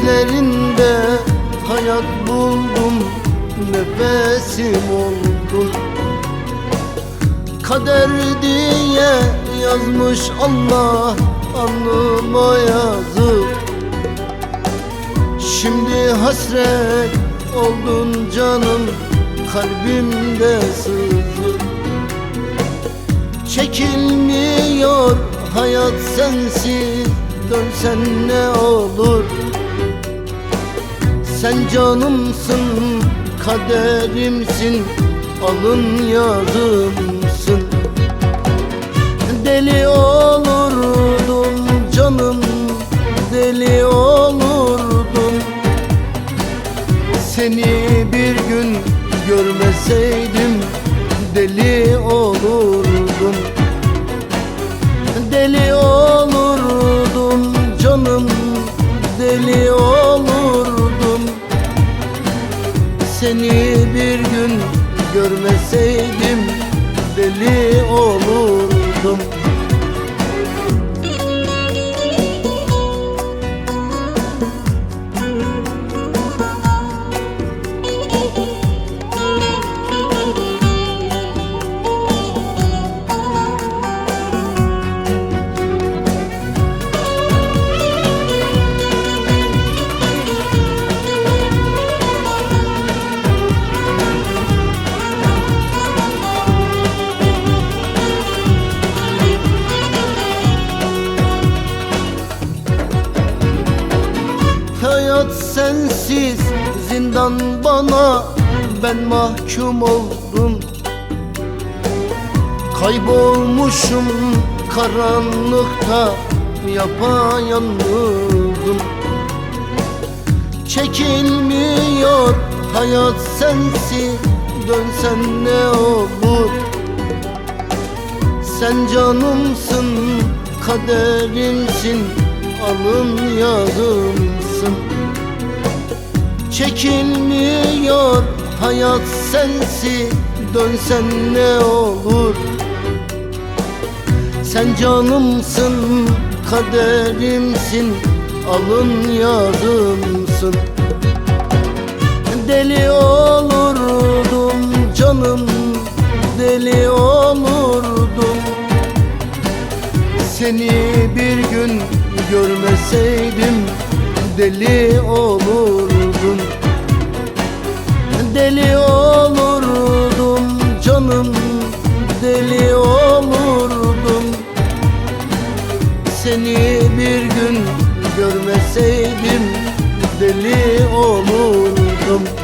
gözlerinde hayat buldum, nefesim oldun. Kader diye yazmış Allah alnıma yazıp, şimdi hasret oldun canım, kalbimde sızıp. Çekilmiyor hayat sensiz, dönsen ne olur? Sen canımsın, kaderimsin, alın yazımsın. Deli olurdum canım, deli olurdum. Seni bir gün görmeseydim deli olurdum. Deli olurdum canım, deli olurdum. Seni bir gün görmeseydim deli olurdum. Hayat sensiz zindan bana, ben mahkum oldum. Kaybolmuşum karanlıkta, yapayalnızım. Çekilmiyor hayat sensiz, dönsen ne olur? Sen canımsın, kaderimsin, alın yazımsın. Çekilmiyor hayat sensiz, dönsen ne olur? Sen canımsın, kaderimsin, alın yazımsın. Deli olurdum canım, deli olurdum. Seni bir gün görmeseydim deli olurdum. Deli olurdum canım, deli olurdum. Seni bir gün görmeseydim deli olurdum.